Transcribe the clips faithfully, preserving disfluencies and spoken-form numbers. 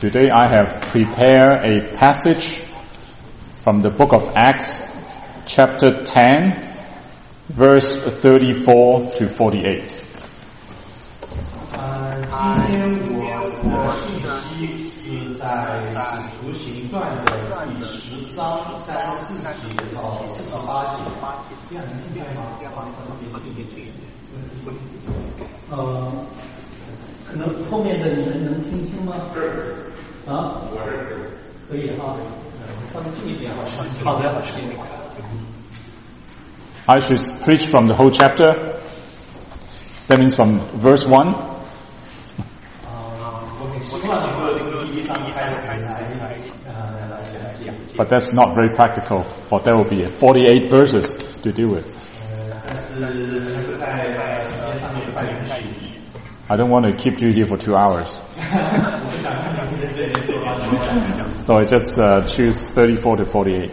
Today I have prepared a passage from the book of Acts, chapter ten, verse thirty-four to forty-eight. 今天我的信息是在使徒行传的第十章三十四节到四十八节。这样能听见吗？呃，可能后面的你们能听清吗？是。啊？可以哈。稍微近一点好。好的。 I should preach from the whole chapter. That means from verse one. But that's not very practical, for there will be forty-eight verses to deal with. I don't want to keep you here for two hours. So I just uh, choose thirty-four to forty-eight.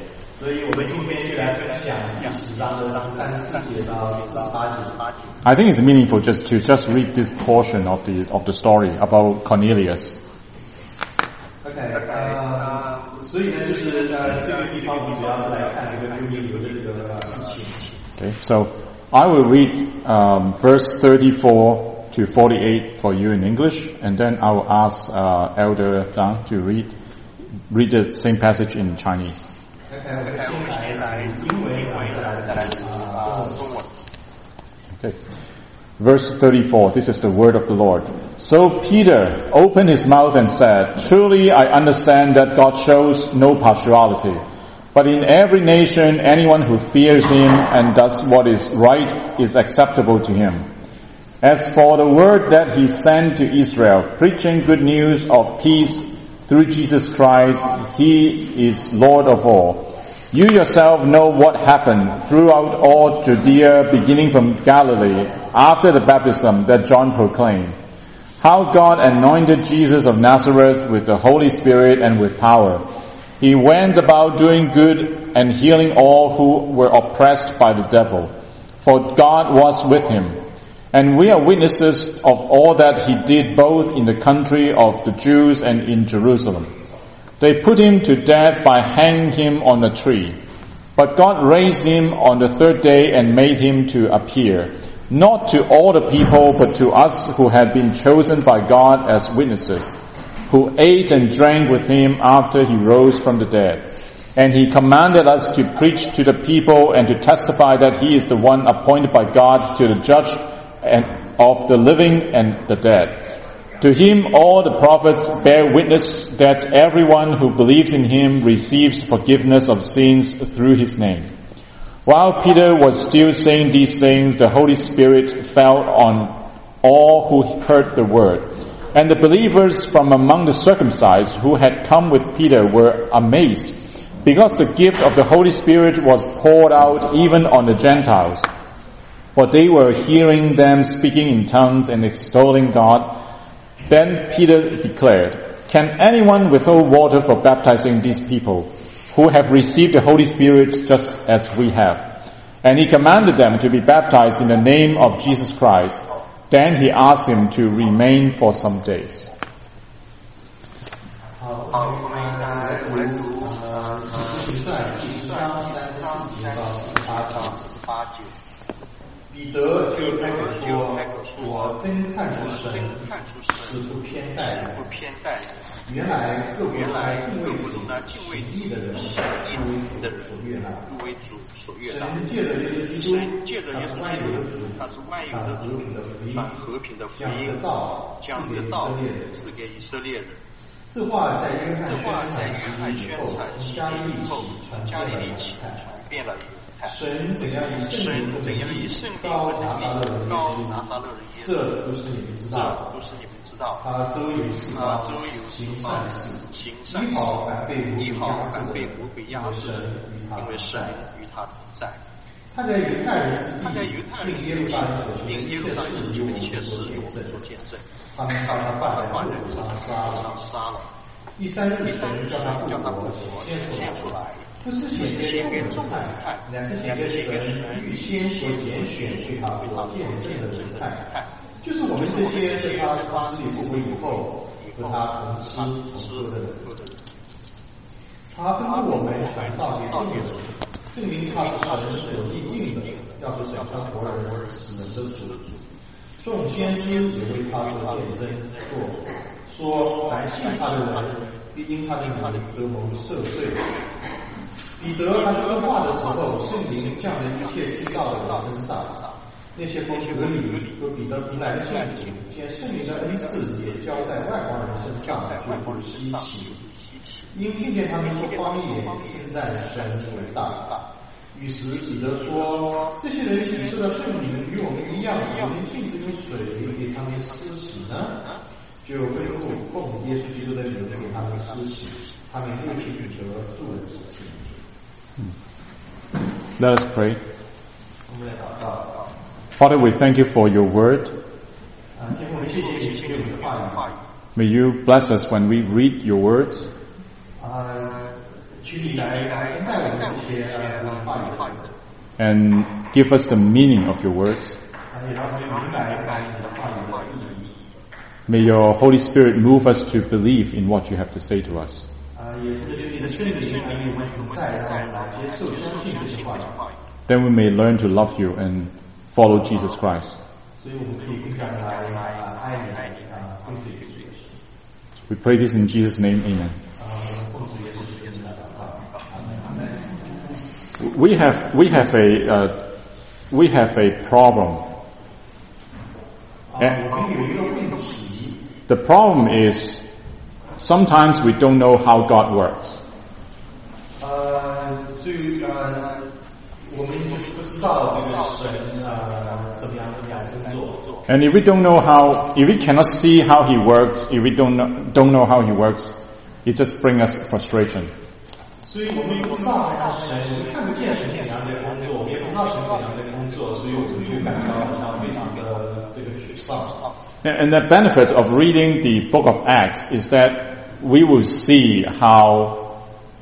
I think it's meaningful just to just read this portion of the of the story about Cornelius. Okay, 呃，所以呢，就是呃，这个地方我们主要是来看这个六一流的这个事情。 Okay, so I will read um, verse thirty-four to forty-eight for you in English, and then I will ask uh, Elder Zhang to read read the same passage in Chinese. Okay. Verse thirty-four, this is the word of the Lord. So Peter opened his mouth and said, "Truly I understand that God shows no partiality, but in every nation anyone who fears him and does what is right is acceptable to him. As for the word that he sent to Israel, preaching good news of peace through Jesus Christ, he is Lord of all. You yourself know what happened throughout all Judea, beginning from Galilee, after the baptism that John proclaimed, how God anointed Jesus of Nazareth with the Holy Spirit and with power. He went about doing good and healing all who were oppressed by the devil, for God was with him. And we are witnesses of all that he did both in the country of the Jews and in Jerusalem. They put him to death by hanging him on a tree. But God raised him on the third day and made him to appear, not to all the people, but to us who had been chosen by God as witnesses, who ate and drank with him after he rose from the dead. And he commanded us to preach to the people and to testify that he is the one appointed by God to the judge and of the living and the dead. To him all the prophets bear witness that everyone who believes in him receives forgiveness of sins through his name." While Peter was still saying these things, the Holy Spirit fell on all who heard the word. And the believers from among the circumcised who had come with Peter were amazed, because the gift of the Holy Spirit was poured out even on the Gentiles. For they were hearing them speaking in tongues and extolling God. Then Peter declared, "Can anyone withhold water for baptizing these people, who have received the Holy Spirit just as we have?" And he commanded them to be baptized in the name of Jesus Christ. Then he asked him to remain for some days. 好，我们来读呃《使徒行传》第十章三十四节到四十八节。彼得就开口说：“我真看出神是不偏待人，原来各国来敬畏主、行义的人，不为主所悦纳。神借着耶稣基督，他是万有的主，他是和平的福音，将这道赐给以色列人。这话在约翰宣传以后，从加利利起传遍了。神怎样以圣灵高拿撒勒人耶稣，这都是你们知道。他周游四方，行善事，医好凡被魔鬼压制的，因为神与他同在。他在犹太人之地，并耶路撒冷所行的一切事有所见证。他们把他放在路上杀了。第三日，神叫他复活，显出来。不是显给众人看，乃是显给神预先所拣选对他做见证的人看，就是我们这些在他死里复活以后， 和他同吃同喝的人。他吩咐我们传道给众人，证明他是神所立定的，要是审判活人死人的主。众先知也为他做见证，说说凡信他的人必因他的名得蒙赦罪。彼得他说话的时候，圣灵降在一切听到的人身上。那些从隔离和彼得平来的圣徒，见圣灵的恩赐也交在外邦人身上，就不稀奇。因听见他们说方言，称赞神为大。于是彼得说：“这些人体受的圣灵与我们一样，我们禁止用水给他们施洗呢？”就吩咐奉耶稣基督的名给他们施洗，他们又去彼得住了几天。 Let us pray. 我们来祷告。 Father, we thank you for your word. 啊，天父，我们谢谢你给我们的话语。 May you bless us when we read your words. 啊，求你来来恩待我们这些呃话语。 And give us the meaning of your words. 啊，也让我们明白你的话语的意义。 May your Holy Spirit move us to believe in what you have to say to us. 啊，也是求你的圣灵与我们同在，让我们来接受、相信这些话语。 Then we may learn to love you and follow Jesus Christ. 所以我们可以更加的来来爱你啊，跟随耶稣。 We pray this in Jesus' name, amen. 啊，奉主耶稣基督的名来祷告，阿门，阿门。 We have we have a uh, we have a problem. 啊，我们有一个问题。 The problem is sometimes we don't know how God works. 呃，所以呃，我们就是不知道这个神呃怎么样怎么样工作。 And if we don't know how, if we cannot see how He works, if we don't know, don't know how He works, it just brings us frustration. 所以我们不知道神，我们看不见神怎样的工作，我们也不知道神怎样的工作，所以我们就感到好像非常的这个沮丧。 And the benefit of reading the book of Acts is that we will see how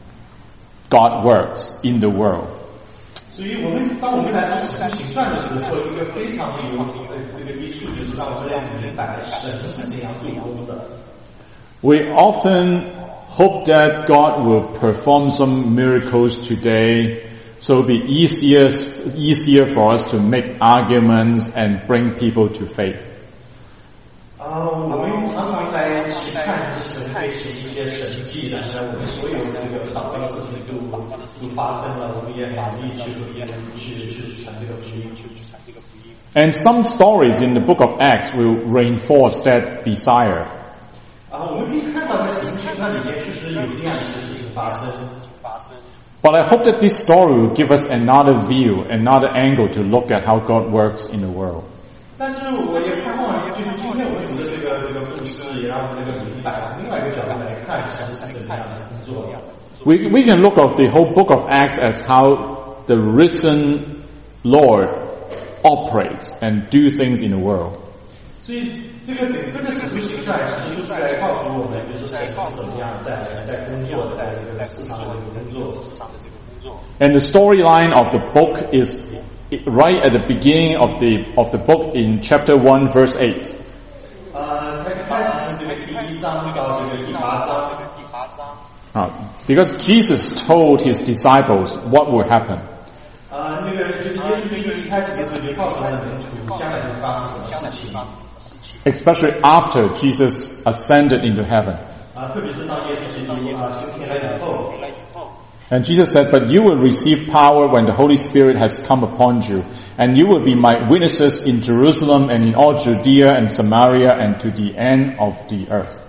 God works in the world. 所以我们当我们来读使徒行传的时候，一个非常有这个益处就是让我们来明白神是怎样做工的。 We often hope that God will perform some miracles today, so it'll be easier easier for us to make arguments and bring people to faith. 啊，我们常常来期盼神会行一些神迹，然后我们所有这个祷告的事情都都发生了，我们也满意去去去传这个福音，去传这个福音。 And some stories in the book of Acts will reinforce that desire. 啊，我们可以看到在使徒行传里面确实有这样一些事情发生。 But I hope that this story will give us another view, another angle to look at how God works in the world. 但是我也盼望，就是今天我们读的这个这个故事，也让我们这个明白，从另外一个角度来看神是怎么样的工作。 We we can look at the whole book of Acts as how the risen Lord operates and do things in the world. 所以这个整个的使徒行传其实就是在告诉我们，就是神是怎么样在在工作的，在这个世上的这个工作。 And the storyline of the book is right at the beginning of the of the book in chapter one, verse eight. 呃，他开始从这个第一章到这个第八章。 Uh, because Jesus told his disciples what will happen. 呃，那个就是耶稣基督一开始的时候就告诉他的门徒，将来会发生什么事情。 Especially after Jesus ascended into heaven. 啊，特别是当耶稣基督啊升天了以后。 And Jesus said, "But you will receive power when the Holy Spirit has come upon you, and you will be my witnesses in Jerusalem and in all Judea and Samaria and to the end of the earth."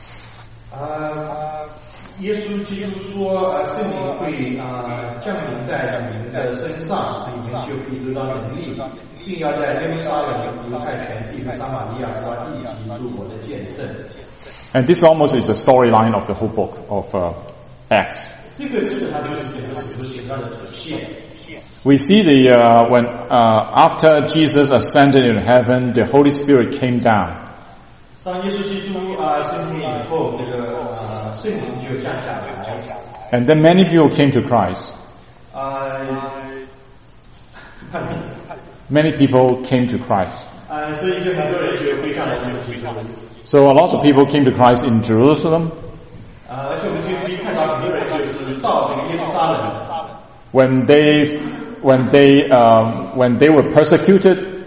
呃，耶稣基督说，呃，圣灵会啊降临在你们的身上，你们就必得到能力，并要在耶路撒冷、犹太全地和撒玛利亚直到地极做我的见证。 And this almost is the storyline of the whole book of uh, Acts. 这个基本上就是整个使徒行传的主线。 We see the uh, when uh, after Jesus ascended into heaven, the Holy Spirit came down. 当耶稣基督啊升天以后，这个呃圣灵就降下来。 And then many people came to Christ. 啊， Many people came to Christ. 呃，所以就很多人就会上来这个基督。 So a lot of people came to Christ in Jerusalem. 呃，而且我们就可以看到很多人就是到这个耶路撒冷。 When they, when they, um, when they were persecuted,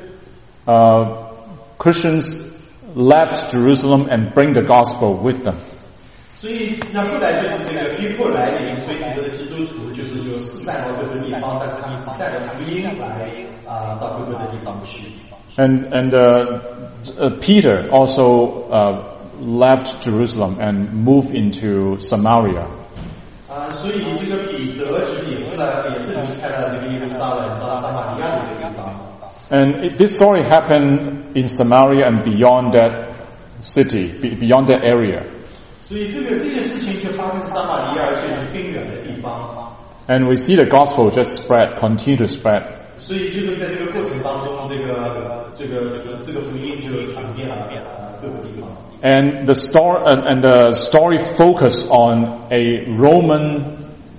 uh, Christians left Jerusalem and bring the gospel with them. 所以那后来就是这个逼迫来临，所以很多的基督徒就是就四散到各个地方，但是他们是带着福音来啊、呃、到各个的地方去。 And and uh, uh, Peter also uh, left Jerusalem and moved into Samaria. 啊、呃，所以这个彼得其实也是呢，也是离开了这个耶路撒冷，到了撒玛利亚的一个地方。 And it, this story happened in Samaria and beyond that city, beyond that area. 所以这个这件事情就发生在撒玛利亚，而且是更远的地方。 And we see the gospel just spread, continue to spread. 所以就是在这个过程当中，这个这个这个福音就传遍了呃各个地方。 And the story and, and the story focused on a Roman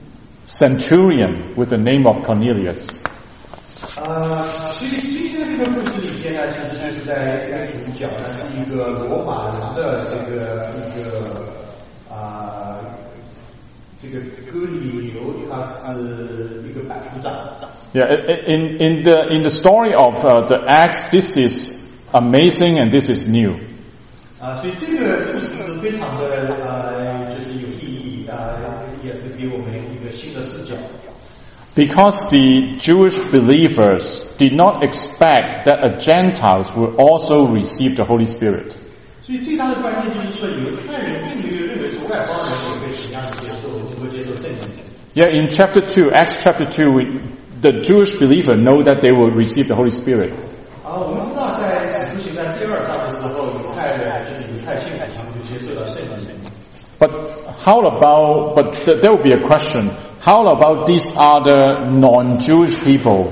centurion with the name of Cornelius. 呃，其实今天的这个故事里边呢，其实就是在这个主角呢是一个罗马人的这个一个啊、呃，这个哥里流，他是一个百夫长。 Yeah, in in the in the story of uh, the Acts, this is amazing and this is new. 啊、呃，所以这个故事是非常的呃，就是有意义啊、呃，也是给我们一个新的视角。 Because the Jewish believers did not expect that a Gentiles will also receive the Holy Spirit. 所以最大的关键就是说，犹太人并没有认为说外邦人也会同样的接受，能够接受圣灵。 Yeah, in chapter two, Acts chapter two, we, the Jewish believer know that they will receive the Holy Spirit. 啊，我们知道在使徒行传第二章的时候，犹太人就是犹太信徒他们就接受了圣灵。 But how about? But th- there will be a question. How about these other non-Jewish people?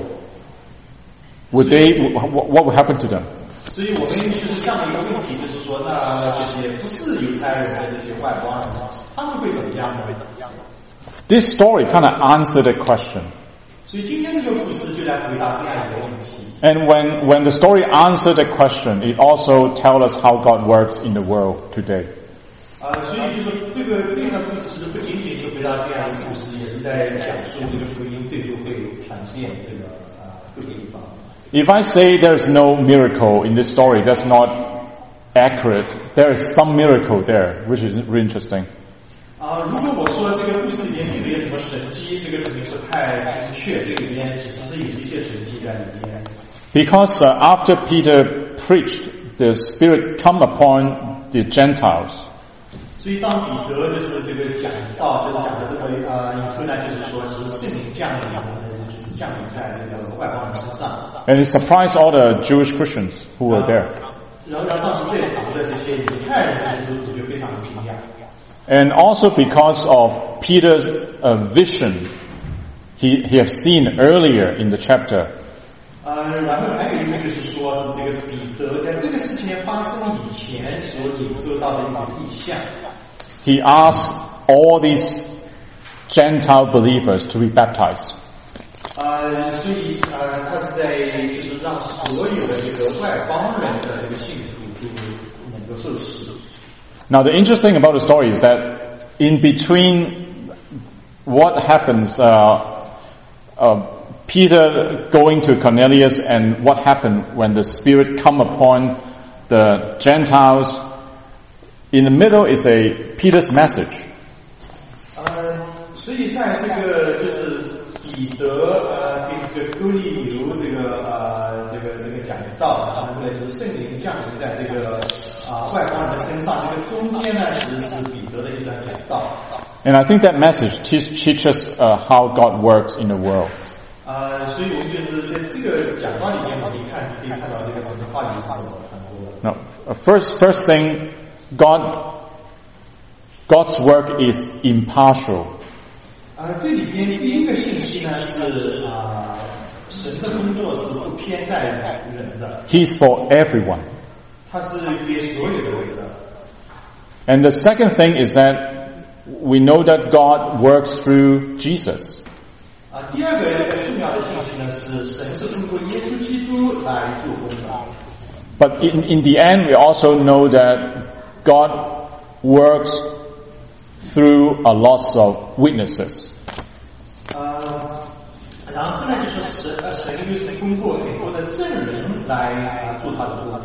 Would they? What, what would happen to them? 所以我们就是这样的一个问题，就是说，那这些不是犹太人的这些外邦人，他们会怎么样呢？ This story kind of answered the question. 所以今天这个故事就来回答这样一个问题。 And when when the story answered the question, it also tells us how God works in the world today. 啊、呃，所以就说这个这个故事其实不仅仅就回答这样一个故事，也是在讲述这个福音最后会传遍这个啊、呃、各个地方。 If I say there's no miracle in this story, that's not accurate. There is some miracle there, which is really interesting. 啊、呃，如果我说这个故事里面并没有什么神迹，这个肯定是太不准确。这里面其实是有一些神迹在里面。 Because uh, after Peter preached, the Spirit come upon the Gentiles. 所以当彼得就是这个讲到，就是讲的这个呃以后呢，就是说是圣灵降临，就是降临在这个外邦人身上。 And it surprised all the Jewish Christians who were there. 然后当时在场的这些犹太人呢，就就非常的惊讶。 And also because of Peter's uh, vision, he he have seen earlier in the chapter. 呃，然后还有一个就是说，是这个彼得在这个事情发生以前所领受到的一个意象。 He asked all these Gentile believers to be baptized. 呃，所以呃，他是在就是让所有的这个外邦人的这个信徒就是能够受洗。 Now the interesting about the story is that in between what happens, uh, uh, Peter going to Cornelius and what happened when the Spirit come upon the Gentiles, in the middle is a Peter's message. 呃，所以在这个就是彼得呃跟这个哥利流这个呃这个这个讲道，然后呢就是圣灵降临在这个啊、呃、外邦人的身上，这个中间呢其实是彼得的一段讲道。 And I think that message teach, teaches uh, how God works in the world. 呃，所以我们就是在这个讲道里面，我们看可以看到这个神的话语是怎么传播的。 Now, first, first thing, God, God's work is impartial. 啊、呃，这里边第一个信息呢是啊、呃，神的工作是不偏待人的。 He's for everyone. 他是给所有的人的。 And the second thing is that we know that God works through Jesus. 啊，第二个重要的信息呢是神是通过耶稣基督来做工的。 But in, in the end, we also know that God works through a lot of witnesses. 呃，然后呢，就说神呃神就是通过很多的证人来啊做他的工作。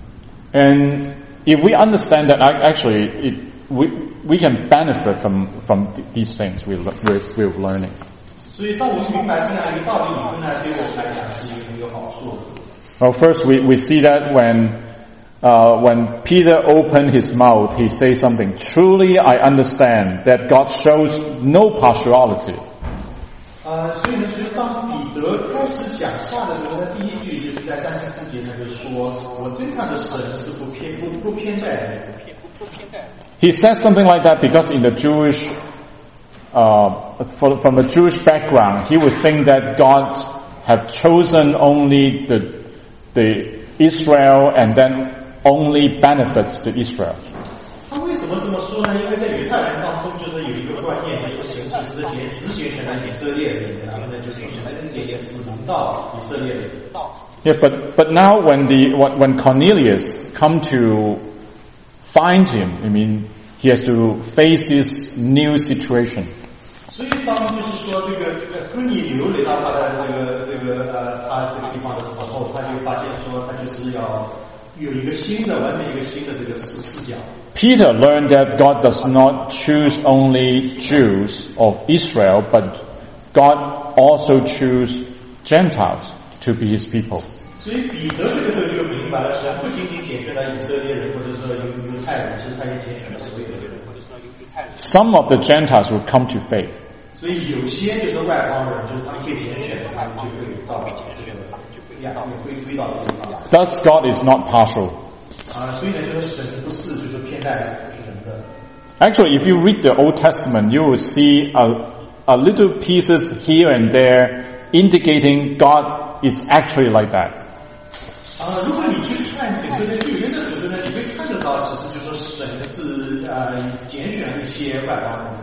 And if we understand that, actually, it, we we can benefit from from these things we we're, we're learning. 所以，当我们明白这样一个道理以后呢，对我们来讲是一个很有好处的。 Well, first we we see that when uh, when Peter opened his mouth, he says something. Truly, I understand that God shows no partiality. 呃，所以呢，就是当彼得开始讲话的时候呢，第一句就是在三十四节上就说：“我真看着神是不偏不不偏待人。” He says something like that because in the Jewish, uh, for, from a Jewish background, he would think that God have chosen only the the Israel and then only benefits the Israel. 他为什么这么说呢？因为在犹太人当中，就是有一个观念，就是神只是节只拣选了以色列人，然后呢，就拣选了恩典也只临到以色列人。 Yeah, but but now when the when Cornelius come to find him, I mean, he has to face this new situation. 所以当就是说这个哥尼流来到他的这个这个呃他这个地方的时候，他就发现说他就是要有一个新的完全一个新的这个视视角。 Peter learned that God does not choose only Jews of Israel, but God also choose Gentiles to be his people. 所以彼得这个时候就明白了，神不仅仅拣选了以色列人，或者说犹犹太人，其实他也拣选了所有的人。 Some of the Gentiles will come to faith. 所以有些就是外邦人，就是他们被拣选的，他们就会到这个呀，会归到这个地方来。 Thus, God is not partial. 啊，所以呢，就是神不是就是偏待人的。 Actually, if you read the Old Testament, you will see a a little pieces here and there indicating God is actually like that. 啊，如果你去看整个的旧约的时候呢，你会看得到，其实就是说神是呃拣选了一些外邦人。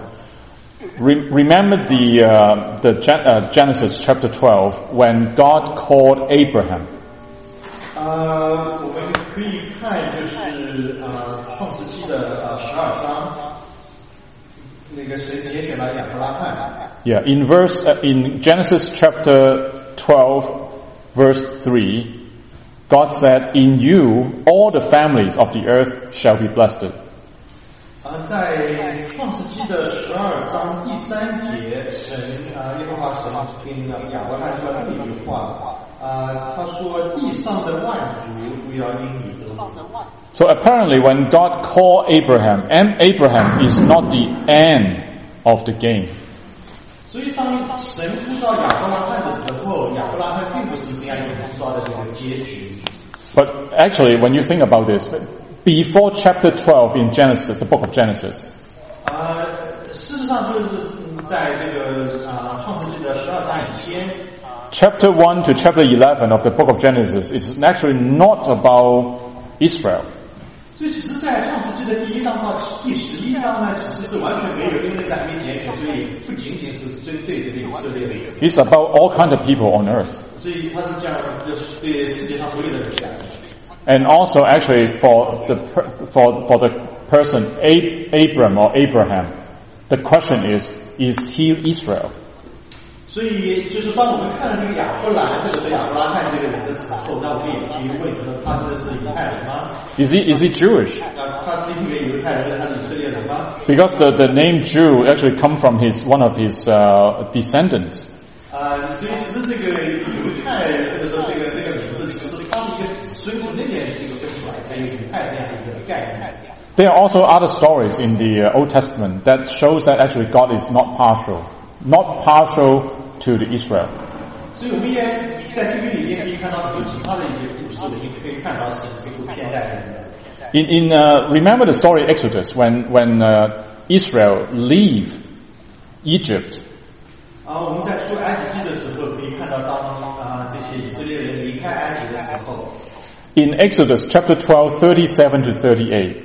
Re- remember the uh, the Gen- uh, Genesis chapter twelve when God called Abraham. 呃，我们可以看就是呃创世纪的呃十二章，那个神拣选了亚伯拉罕。 Yeah, in verse uh, in Genesis chapter twelve, verse three, God said, "In you all the families of the earth shall be blessed." 啊，在创世纪的十二章第三节，神啊，耶和华神跟亚伯拉罕说了这么一句话啊，他说：“地上的万族都要因你得福。” So apparently, when God called Abraham, and Abraham is not the end of the game. 所以，当神呼召亚伯拉罕的时候，亚伯拉罕并不是这样一个呼召的这个结局。 But actually, when you think about this, before chapter twelve in Genesis, the book of Genesis, 啊，事实上就是在这个啊创世纪的十二章以前。 Chapter one to chapter eleven of the book of Genesis is actually not about Israel. 所以，其实，在创世纪的第一章到第十一章呢，其实是完全没有，因为在还没拣选，所以不仅仅是针对这个以色列人。 It's about all kinds of people on earth. 所以，他是这样，就是对世界上所有的人讲。 And also, actually, for the for for the person Abram or Abraham, the question is: Is he Israel? 所以，就是当我们看到这个亚伯兰或者说亚伯拉罕这个人的时候，那我们也提问：说他真的是犹太人吗 Is he is he Jewish? 啊，他是一个犹太人，他是以色列人吗？ Because the the name Jew actually come from his one of his uh, descendants. 啊，所以其实这个犹太人或者说这个这个名字，其实他的一个子孙从那边这个分出来，才有犹太这样一个概念。 There are also other stories in the Old Testament that shows that actually God is not partial, not partial to the Israel. 所以我们也在这个里面可以看到很多其他的一些故事，我们可以看到神是不偏待人的。 In in uh, remember the story Exodus when when uh, Israel leave Egypt. 啊，我们在出埃及记的时候可以看到，当啊这些以色列人离开埃及的时候。 In Exodus chapter twelve, thirty-seven to thirty-eight,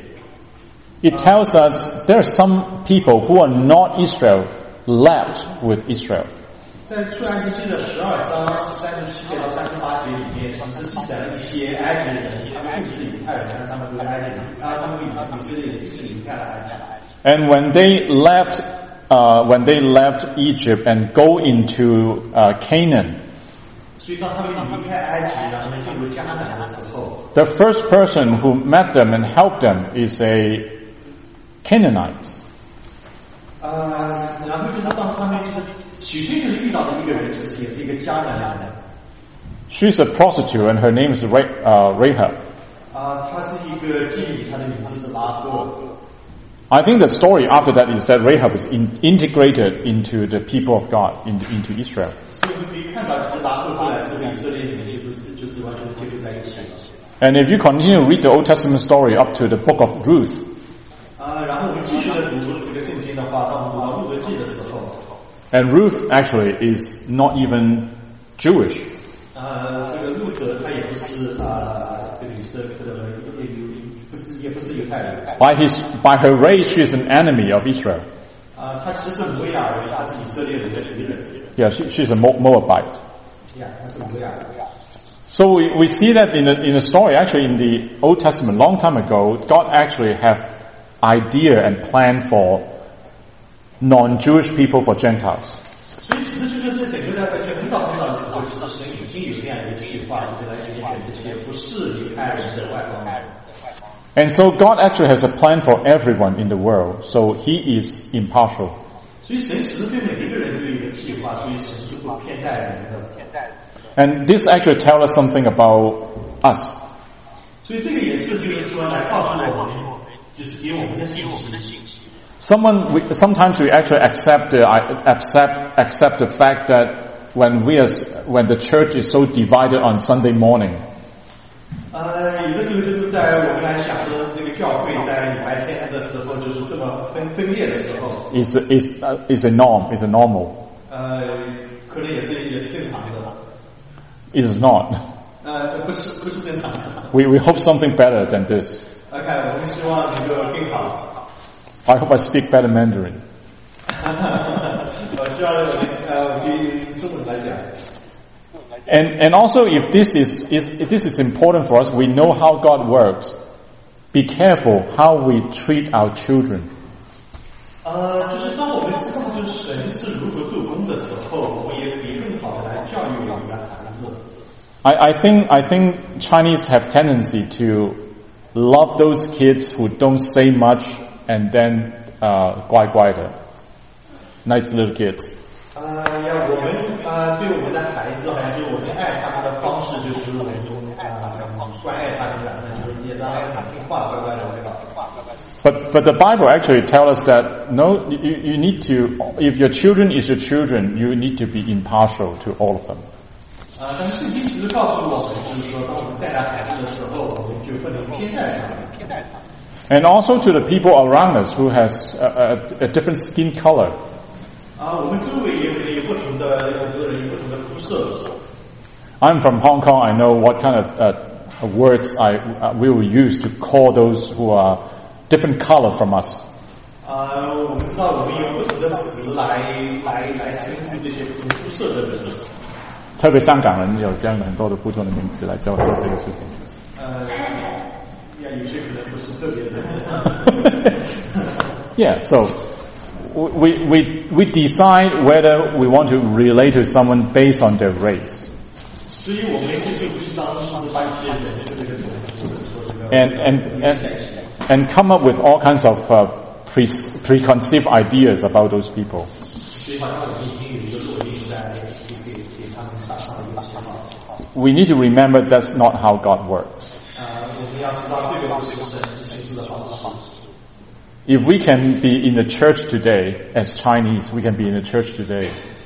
it tells us there are some people who are not Israel left with Israel. 在出埃及记的十二章三十七节到三十八节里面，其实记载了一些埃及人，他们并不是犹太人，但他们是埃及人，啊，他们以色列也是离开了埃及。 And when they left, uh, when they left Egypt and go into uh, Canaan, 所以当他们离开埃及，然后进入迦南的时候 the first person who met them and helped them is a Canaanite. 呃，然后就是当他们就是起初就是遇到的一个人，其实也是一个迦南人。 She's a prostitute and her name is Ra- uh, Rahab. 啊，她是一个妓女，她的名字是拉赫。 I think the story after that is that Rahab is in, integrated into the people of God, in, into Israel. 所以我们可以看到，其实拉赫后来是和以色列人就是就是完全结合在一起了。 And if you continue to read the Old Testament story up to the book of Ruth, 啊，然后我们继续的读这个圣经的话，到我们读到路德记的时候。 and Ruth actually is not even Jewish. 呃，这个路德他也不是啊、呃，这个以色列的，也不是也不是犹太人。 By his, by her race, she is an enemy of Israel. 啊、呃，他其实是摩亚人，他是以色列人的敌人。 Yeah, she, she's a Mo- Moabite. Yeah, 他是摩亚人。 So we, we see that in the, in the story, actually in the Old Testament, long time ago, God actually have idea and plan for non-Jewish people, for Gentiles. 所以其实这就是整个在在很早很早的时候，其实神已经有这样一个计划，就是来拣选这些不是犹太人的外邦人。 And so God actually has a plan for everyone in the world. So He is impartial. 所以神其实对每一个人都有一个计划，所以神是不偏待人的。 And this actually tells us something about us. 所以这个也是就是说来告诉我们，就是给我们的信息。 Someone, we, sometimes we actually accept the accept accept the fact that when we as when the church is so divided on Sunday morning, 呃，有的时候就是在我们来想着这个教会在礼拜天的时候，就是这么分分裂的时候， is is uh, is a norm, is a normal. 呃，可能也是也是正常的。 It is not. 呃，不是不是正常的。 We we hope something better than this. OK， 我们希望能够更好。 I hope I speak better Mandarin. 我希望我呃，我去中文来讲。 And and also, if this is is if this is important for us, we know how God works. Be careful how we treat our children. 呃，就是当我们知道就是神是如何做工的时候，我们也可以更好的来教育我们的孩子。 I, I think I think Chinese have tendency to love those kids who don't say much and then uh, 乖乖的 nice little kids. 呃，呀，我们呃对我们的孩子，好像就是我们爱他们的方式，就是我们呃关爱他们，然后就是也让他们听话，乖乖的，对吧？ But but the Bible actually tells us that no, you, you need to, if your children is your children, you need to be impartial to all of them. 呃，但是圣经其实告诉我们，就是说，当我们带来孩子的时候，我们就不能偏待他们，偏待他们。 And also to the people around us who has a, a, a different skin color. 啊，我们周围也可能有不同的，有很多人有不同的肤色。 I'm from Hong Kong. I know what kind of uh, words I uh, we will use to call those who are different color from us. 啊，我们知道我们有不同的词来来来称呼这些不同肤色的人。 特别香港人有这样的很多的不同的名词来叫做这个事情。 呃，呀，有些可能不是特别的。 Yeah, so we we we decide whether we want to relate to someone based on their race. 所以我们就是不是当时把一些人这个种族 And and and and come up with all kinds of uh, pre preconceived ideas about those people. 所以好像我们已经有一个落地在给给给他们打上了一个旗号。 We need to remember that's not how God works. 啊，我们要知道这个不是神行事的方式。 If we can be in the church today as Chinese, we can be in the church today.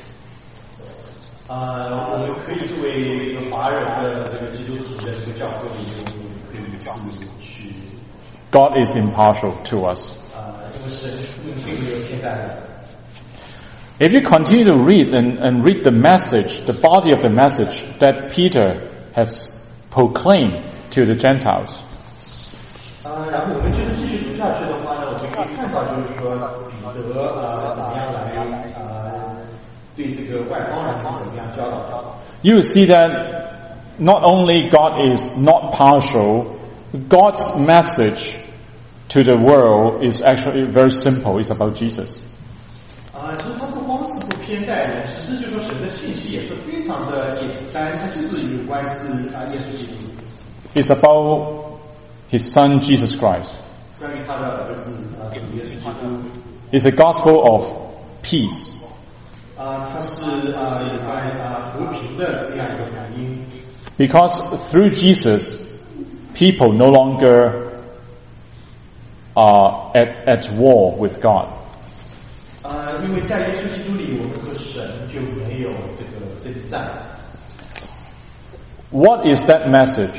呃，我们可以作为一个华人的这个基督徒的这个教会里面，我们可以去。 God is impartial to us. 呃，因为神并没有偏待的。 If you continue to read and, and read the message, the body of the message that Peter has proclaimed to the Gentiles, 呃，然后我们就是继续读下去的话呢，我们可以看到，就是说彼得呃怎么样来呃对这个外邦人是怎么样教导的。 You will see that not only God is not partial, God's message to the world is actually very simple. It's about Jesus. 啊，其实他不光是不偏待人，其实就说神的信息也是非常的简单，它就是有关是啊耶稣基督。 It's about His Son Jesus Christ. 关于他的儿子啊主耶稣基督。 It's a gospel of peace. 啊，它是啊有关啊和平的这样一个福音。 Because through Jesus, people no longer are at at war with God. 啊，因为在耶稣基督里，我们和神就没有这个征战。 What is that message?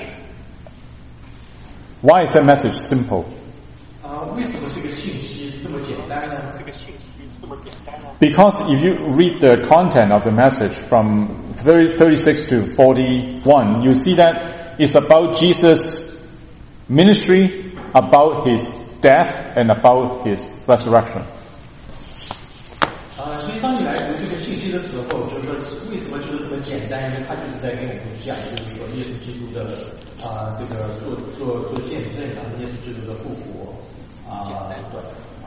Why is that message simple? 啊，为什么这个信息这么简单呢？这个信息这么简单呢 Because if you read the content of the message from thirty, thirty-six to forty-one, you see that it's about Jesus' ministry, about His death, and about His resurrection. 啊，所以当你来读这个信息的时候，就说为什么就是这么简单？因为它就是在跟我们讲，就是说耶稣基督的啊这个做做做见证，然后耶稣基督的复活啊，对。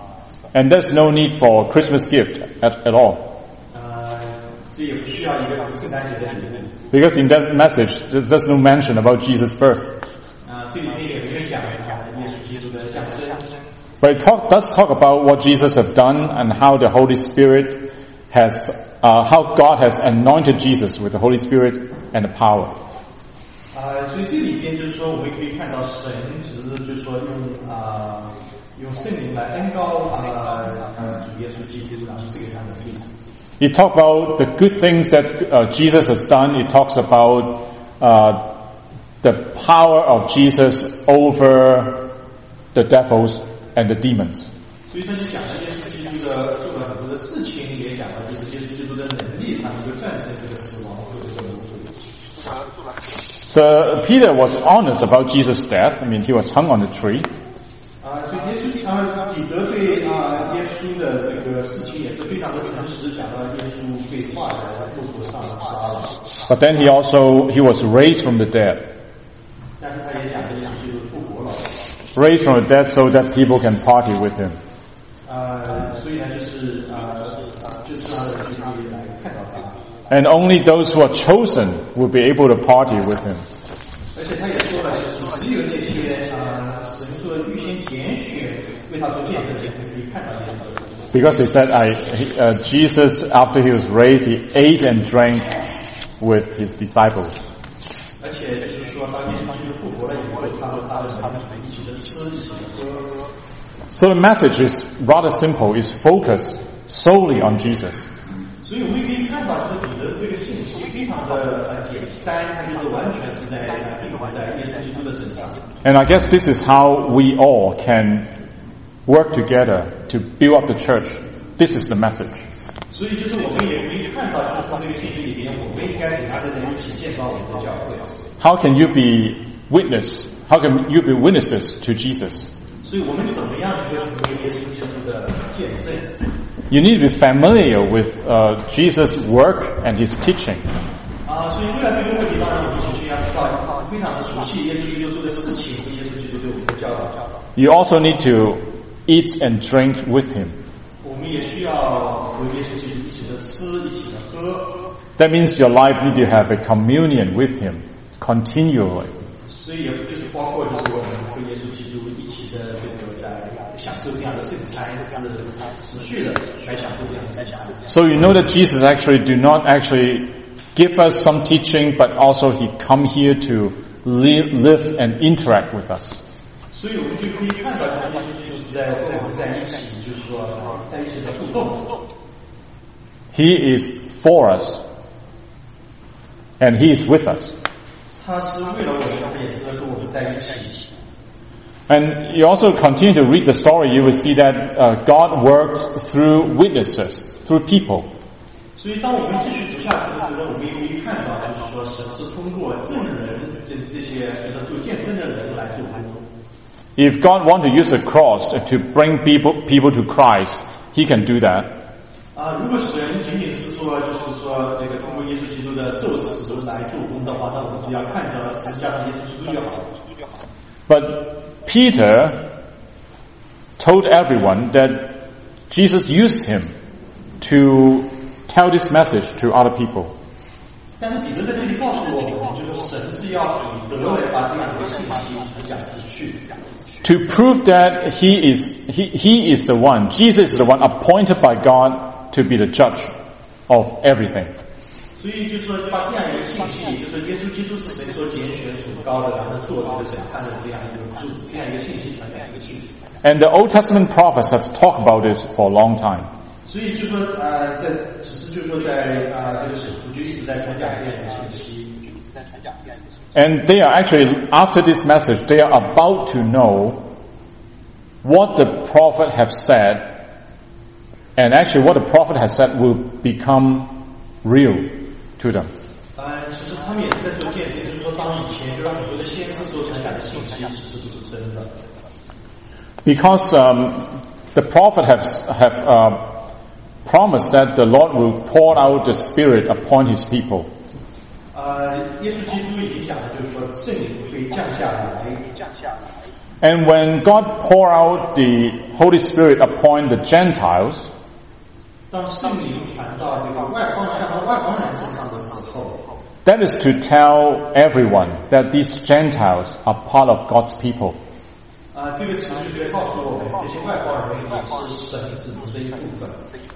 And there's no need for Christmas gift at, at all. 呃，这也不需要一个圣诞节的礼物。 Because in that message, there's, there's no mention about Jesus' birth. 啊，这里面也没有讲耶稣基督的降生。 But it talk, does talk about what Jesus has done and how the Holy Spirit has, uh, how God has anointed Jesus with the Holy Spirit and the power. 啊，所以这里边就是说，我们可以看到神其实就是说用啊。用圣灵来恩膏啊呃主耶稣基督，然后赐给他们力。 It talks about the good things that uh, Jesus has done. It talks about uh, the power of Jesus over the devils and the demons. 所以他就讲了耶稣基督的做了很多的事情，也讲了就是耶稣基督的能力，他能够战胜这个死亡和这个魔鬼。 So Peter was honest about Jesus' death. I mean, he was hung on the tree. 啊，所以耶稣啊，彼得对啊耶稣的这个事情也是非常的诚实，讲到耶稣被挂在骆驼上杀了。 But then he also he was raised from the dead. 但是他也讲耶稣基督复活了。 Raised from the dead so that people can party with him. 啊，所以呢，就是啊啊，就是让人就可以来看到他。 And only those who are chosen will be able to party with him. 而且他也说了，就是只有这些啊神说预先拣选为他做见证的人才可以看到耶稣。 Because he said, I, he, uh, Jesus, after he was raised, he ate and drank with his disciples. 而且就是说，当耶稣基督复活了以后，他和他的他们一起的吃，一起的喝。 So the message is rather simple. It's focused solely on Jesus. 所以我们可以看到，就是彼得这个信息非常的呃简单，它就是完全是在定格在耶稣基督的身上。 And I guess this is how we all can work together to build up the church. This is the message. 所以就是我们也可以看到，就是从这个信息里边，我们应该怎样的在一起建造我们的教会。 How can you be witness? How can you be witnesses to Jesus? 所以我们怎么样能够成为耶稣基督的见证？ You need to be familiar with uh, Jesus' work and his teaching. 啊，所以为了这个问题，当然我们首先要知道，非常的熟悉耶稣基督做的事情和耶稣基督对我们的教导。 You also need to eat and drink with him. 我们也需要和耶稣基督一起的吃，一起的喝。 That means your life need to have a communion with him continually. 所以也就是包括就是我们和耶稣基督一起的这个在享受这样的圣餐，是持续的来享受这样的圣餐。 So you know that Jesus actually do not actually give us some teaching, but also he come here to live, live and interact with us. 所以我们就可以看到，耶稣基督是在跟我们在一起，就是说在一起的互动。 He is for us, and he is with us. 他是为了我们，他也是跟我们在一起。 And you also continue to read the story, you will see that uh, God works through witnesses, through people. 所以当我们继续读下去的时候，我们也可以看到，就是说神是通过证人这这些就是做见证的人来做工作。 If God want to use a cross to bring people people to Christ, he can do that. 啊，如果神仅仅是说，就是说那个通过耶稣基督的受死来做工的话，那我们只要看着十字架上耶稣基督就好了。 But Peter told everyone that Jesus used him to tell this message to other people. 但是彼得在这里告诉我们，就是神是要彼得来把这样的信息传讲出去。 To prove that he is he, he is the one, Jesus is the one appointed by God to be the judge of everything. 所以就是说，把这样一个信息，就是耶稣基督是神所拣选所高的，然后做这个审判的这样一个主，这样一个信息传讲一个信息。 And the Old Testament prophets have talked about this for a long time. 所以就说呃，在只是就说在啊、呃、这个使徒就一直在传讲这样一个信息。 And they are actually, after this message, they are about to know what the prophet have said, and actually what the prophet has said will become real to them. 呃，其实他们也是在做见证，就是说，当以前就让很多的先知所传讲的信息，其实都是真的。 Because um, the prophet have have uh, promised that the Lord will pour out the Spirit upon His people. 呃，耶稣基督已经讲了，就是说圣灵会降下来，降下来。 And when God pour out the Holy Spirit upon the Gentiles, 当圣灵传到这个外邦人和外邦人身上的时候， that is to tell everyone that these Gentiles are part of God's people. 啊，这个其实就是在告诉我们，这些外邦人也是神子民的一部分。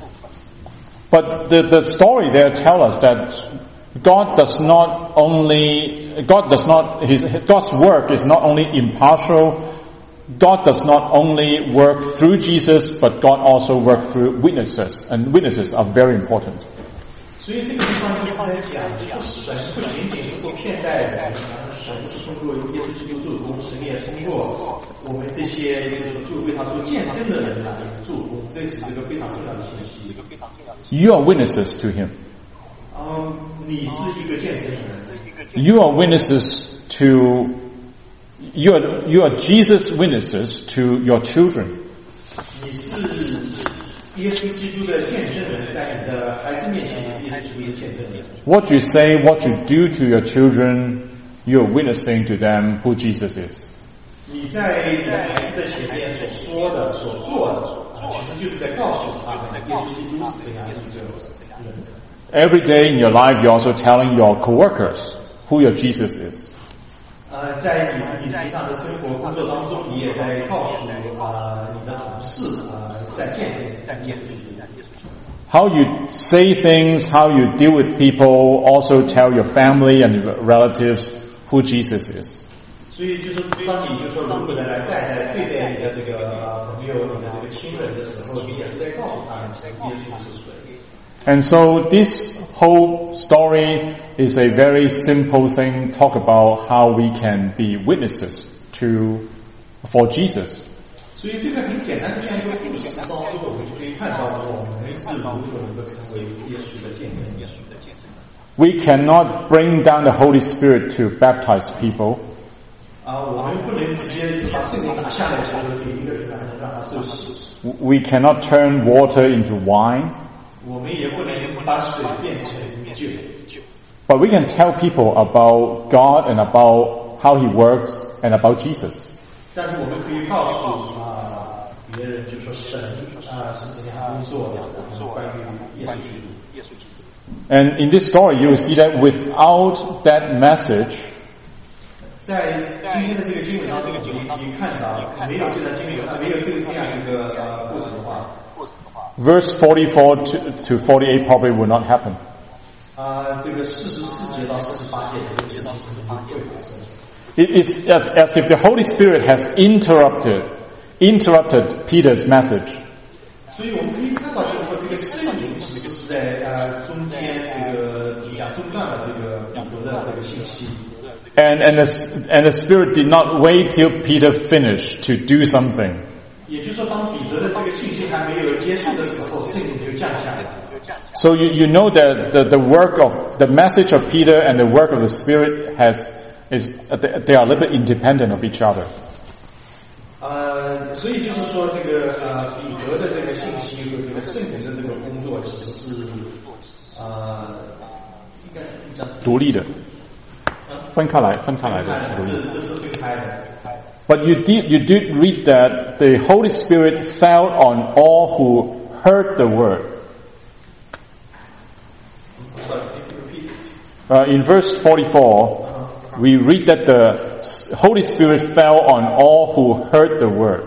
But the the story there tells us that God does not only God does not his God's work is not only impartial. God does not only work through Jesus, but God also works through witnesses, and witnesses are very important. 所以这个地方就是在讲，就是神不仅仅是做骗代人，神是通过耶稣基督做工，神也通过我们这些就是做为他做见证的人来做工，这是一个非常重要的信息。 You are witnesses to Him. 嗯，你是一个见证人。 You are witnesses to you are you are Jesus' witnesses to your children. 你是耶稣基督的见证人，在你的孩子面前，你是耶稣基督的见证人。 What you say, what you do to your children, you are witnessing to them who Jesus is. 你在你的孩子的前面所说的、所做的，其实就是在告诉他们，耶稣基督是怎样一个人。 Every day in your life, you're also telling your coworkers who your Jesus is. 呃，在你你平常的生活工作当中，你也在告诉呃你的同事呃，在见证在耶稣基督。 How you say things, how you deal with people, also tell your family and relatives who Jesus is. 所以就是当你就是说如何的来待待对待你的这个朋友、你的这个亲人的时候，你也是在告诉他们耶稣是谁。 And so this whole story is a very simple thing, talk about how we can be witnesses to, for Jesus. 所以这个很简单的这样一个故事当中，我们就可以看到我们是如何能够成为耶稣的见证，耶稣的见证。 We cannot bring down the Holy Spirit to baptize people. 啊，我们不能直接把圣灵拿下来，就给一个人让让他受洗。 We cannot turn water into wine. 我们也不能把水变成酒。 But we can tell people about God and about how He works and about Jesus. 但是我们可以告诉啊别人，就说神啊是怎样工作的，然后关于耶稣基督。耶稣基督。 And in this story, you will see that without that message, 在今天的这个经文当中，我们可以看到，没有这段经文，没有这个这样一个呃过程的话。 verse forty-four to, to forty-eight probably will not happen. 啊，这个四十四节到四十八节这个事情不会发生。 It is as, as if the Holy Spirit has interrupted, interrupted Peter's message. 所以我们可以看到，就是说这个圣灵其实是在呃中间这个怎么样中断了这个彼得的这个信息。 And and the, and the Spirit did not wait till Peter finished to do something. 也就是说，当彼得的这个信息还没有结束的时候，圣灵就降下来了。 So you, you know that the, the work of the message of Peter and the work of the Spirit has is they are a little bit independent of each other. 呃，所以就是说，这个呃，彼得的这个信息和这个圣灵的这个工作，其实是呃，应该是比较独立的，分开来，分开来的，独立。 是是是分开的。 But you did you did read that the Holy Spirit fell on all who heard the word. Uh, in verse forty-four, we read that the Holy Spirit fell on all who heard the word.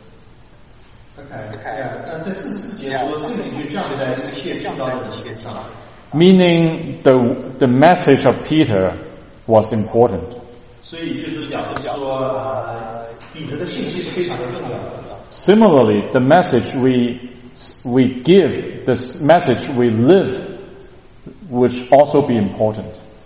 Meaning the the message of Peter was important. Similarly, the message we we give, this message we live, would also be important.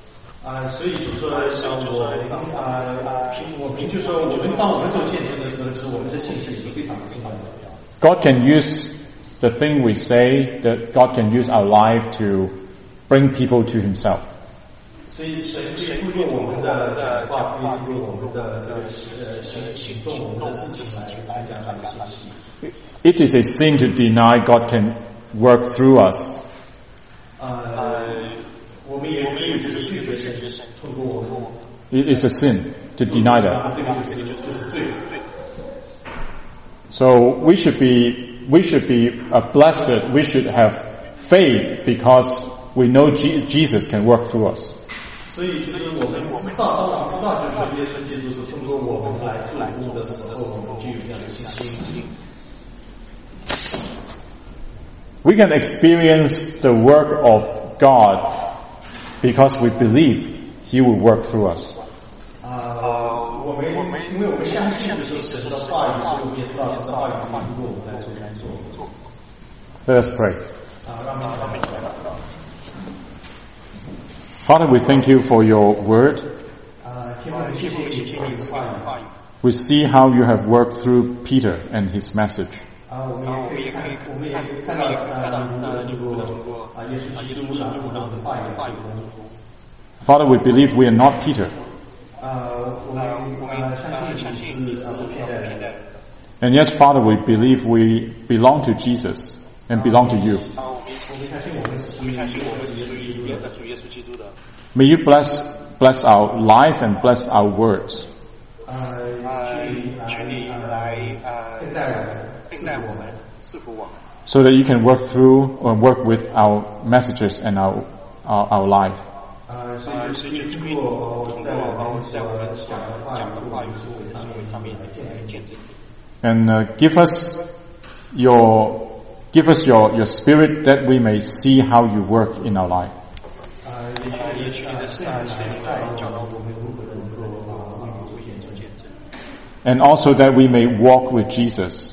God can use the thing we say, that God can use our life to bring people to Himself. It is a sin to deny God can work through us. It is a sin to deny that. So we should be, we should be uh, blessed. We should have faith because we know G- Jesus can work through us. We can experience the work of God because we believe He will work through us. Let us pray. Father, we thank you for your word. We see how you have worked through Peter and his message. Father, we believe we are not Peter. And yet, Father, we believe we belong to Jesus and belong to you. May you bless bless our life and bless our words. So that you can work through or work with our messages and our our, our life. And uh, give us your give us your, your spirit that we may see how you work in our life. And also that we may walk with Jesus.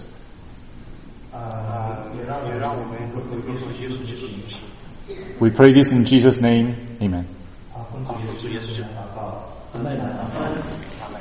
We pray this in Jesus' name. Amen.